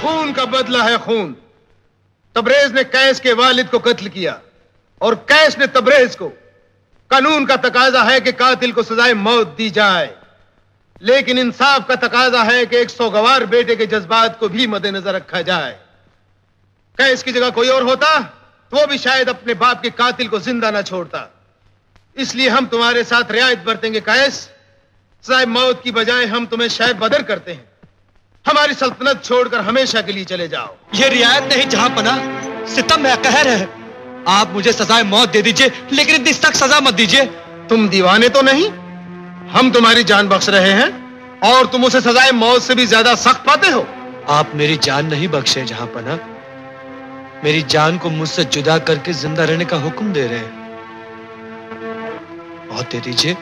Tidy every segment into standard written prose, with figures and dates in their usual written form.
खून का बदला है खून। तबरेज ने कैस के वालिद को कत्ल किया और कैस ने तबरेज को। कानून का तकाजा है कि कातिल को सजाए मौत दी जाए, लेकिन इंसाफ का तकाजा है कि एक सौगवार बेटे के जज्बात को भी मद्देनजर रखा जाए। कैस की जगह कोई और होता तो वो भी शायद अपने बाप के कातिल को जिंदा ना छोड़ता। इसलिए हम तुम्हारे साथ रियायत बरतेंगे कैस। सजाए मौत की बजाय हम तुम्हें शायद बदर करते हैं। हमारी सल्तनत छोड़कर हमेशा के लिए चले जाओ। ये रियायत नहीं जहां पना, सितम है, कहर है। आप मुझे सजाए मौत दे दीजिए, लेकिन इतनी सख्त सजा मत दीजिए। तुम दीवाने तो नहीं? हम तुम्हारी जान बख्श रहे हैं और तुम उसे सजाए मौत से भी ज्यादा सख्त पाते हो। आप मेरी जान नहीं बख्शे जहां पना, मेरी जान को मुझसे जुदा करके जिंदा रहने का हुक्म दे रहे हैं। मौत दे दीजिए,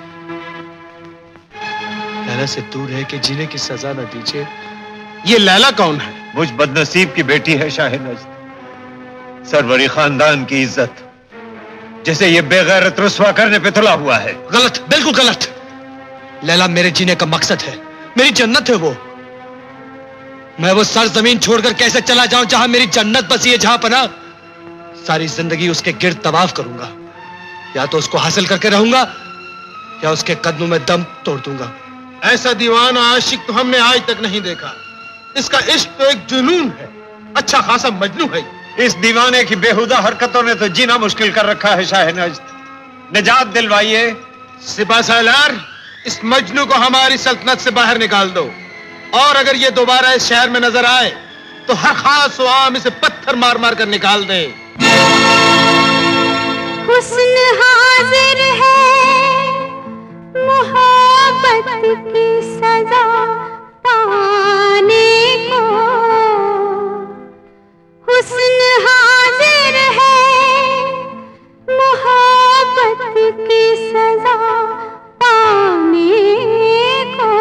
लैला से दूर है कि जीने की सजा न दीजिए। ये लैला कौन है? मुझ बदनसीब की बेटी है शाह नज़्र, सरवरी खानदान की इज्जत, जिसे ये बेगैरत रुस्वा करने पे तुला हुआ है। गलत, बिल्कुल गलत। लैला मेरे जीने का मकसद है, मेरी जन्नत है वो। मैं वो सरजमीन छोड़कर कैसे चला जाऊं जहां मेरी जन्नत बसी है जहां पना। सारी जिंदगी उसके गिर्द तवाफ करूंगा, या तो उसको हासिल करके रहूंगा या उसके कदमों में दम तोड़ दूंगा। ऐसा दीवाना आशिक तो हमने आज तक नहीं देखा। इसका इश्क तो एक जुनून है, अच्छा खासा मजनू है। इस दीवाने की बेहुदा हरकतों ने तो जीना मुश्किल कर रखा है शाह नज़्र। निजात दिलवाइए। सिपा सालार, इस मजनू को हमारी सल्तनत से बाहर निकाल दो, और अगर ये दोबारा इस शहर में नजर आए तो हर खास आम इसे पत्थर मार मार कर निकाल दे। हुस्न हाजिर है, मोहब्बत की सजा पाने को। हुस्न हाजिर है, मोहब्बत की सजा पाने को।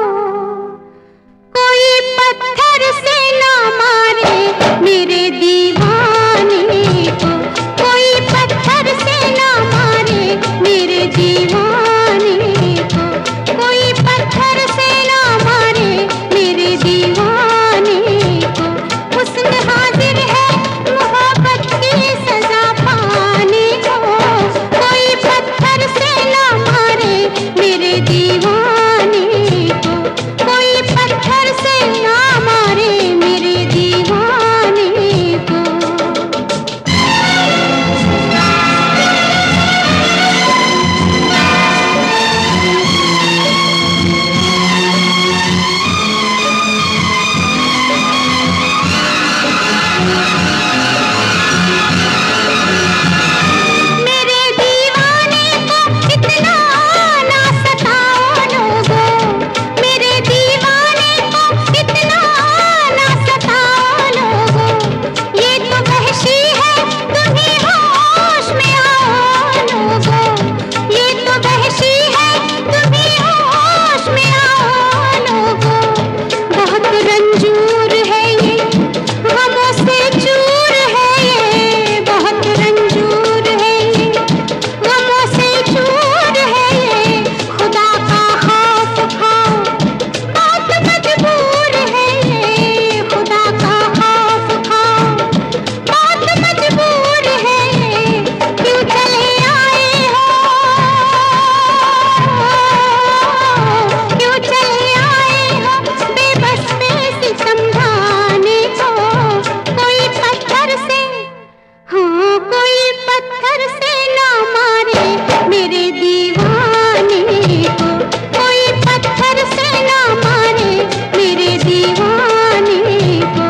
कोई पत्थर से ना मारे मेरे दीवाने को। कोई पत्थर से ना मारे मेरे दीवाने को। कोई पत्थर से ना मारे मेरे दीवाने को। हुस्न हाजिर है, मोहब्बत की सजा पाने को। कोई पत्थर से ना मारे मेरे दीवाने को। कोई पत्थर से ना मारे मेरे दीवाने को। मेरे दीवाने को इतना ना सताओ लोगों। मेरे दीवाने को इतना ना सताओ लोगों। ये तो वहशी है, तुम ही होश में आओ लोगों। ये तो वहशी है, तुम ही होश में आओ लोगों। बहुत रंजूर है ये, गमों से चूर है ये। बहुत रंजूर है ये, गमों से चूर है ये। खुदा का खौफ खाओ, बहुत मजबूर है ये। खुदा का खौफ खाओ, बहुत मजबूर है ये। क्यों चले आए हो, क्यों चले आए हो बेबस में सितम ढाने को। कोई पत्थर से, हाँ कोई पत्थर से ना मारे मेरे दीवाने को। कोई पत्थर से ना मारे मेरे दीवाने को।